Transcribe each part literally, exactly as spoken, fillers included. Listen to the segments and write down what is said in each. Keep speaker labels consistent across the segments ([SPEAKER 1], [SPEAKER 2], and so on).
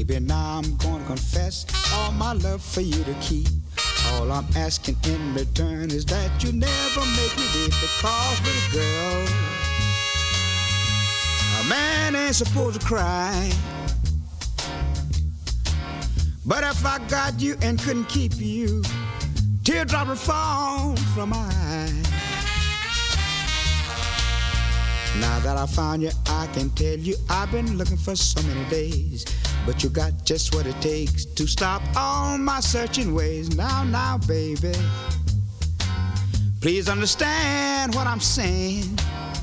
[SPEAKER 1] Baby, now I'm gonna confess all my love for you to keep. All I'm asking in return is that you never make me weep. Because, little girl, a man ain't supposed to cry. But if I got you and couldn't keep you, teardrop would fall from my eye. Now that I found you, I can tell you I've been looking for so many days. But you got just what it takes to stop all my searching ways. Now, now, baby, please understand what I'm saying.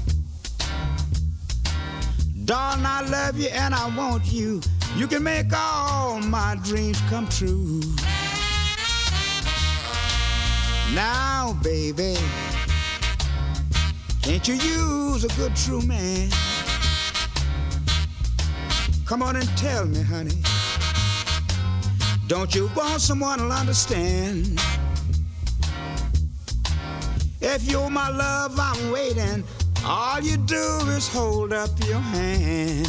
[SPEAKER 1] Darling, I love you and I want you. You can make all my dreams come true. Now, baby, can't you use a good true man? Come on and tell me, honey, don't you want someone who'll understand? If you're my love, I'm waiting. All you do is hold up your hand.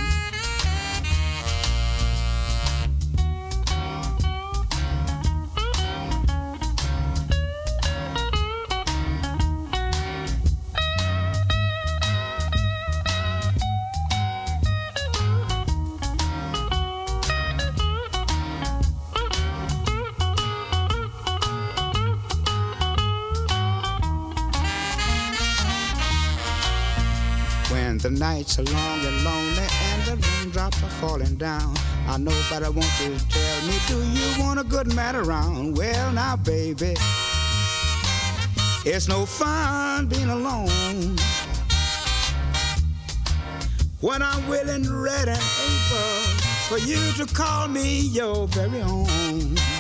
[SPEAKER 1] The nights are long and lonely and the raindrops are falling down. I know, but I want you to tell me, do you want a good man around? Well, now, baby, it's no fun being alone. When I'm willing, ready, and able for you to call me your very own.